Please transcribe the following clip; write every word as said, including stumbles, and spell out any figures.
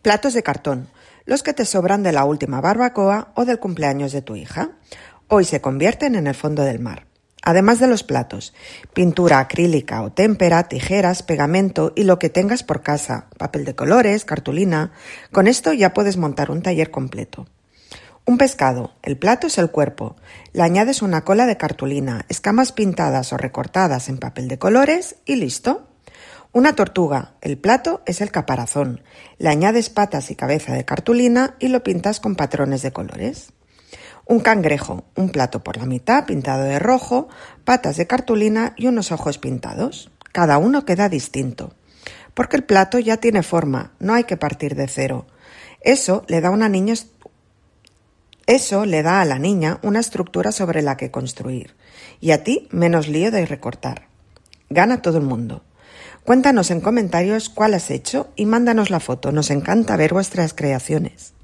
Platos de cartón, los que te sobran de la última barbacoa o del cumpleaños de tu hija. Hoy se convierten en el fondo del mar. Además de los platos, pintura acrílica o témpera, tijeras, pegamento y lo que tengas por casa, papel de colores, cartulina. Con esto ya puedes montar un taller completo. Un pescado, el plato es el cuerpo. Le añades una cola de cartulina, escamas pintadas o recortadas en papel de colores y listo. Una tortuga, el plato es el caparazón. Le añades patas y cabeza de cartulina y lo pintas con patrones de colores. Un cangrejo, un plato por la mitad pintado de rojo, patas de cartulina y unos ojos pintados. Cada uno queda distinto. Porque el plato ya tiene forma, no hay que partir de cero. Eso le da, una niña, eso le da a la niña una estructura sobre la que construir. Y a ti menos lío de recortar. Gana todo el mundo. Cuéntanos en comentarios cuál has hecho y mándanos la foto. Nos encanta ver vuestras creaciones.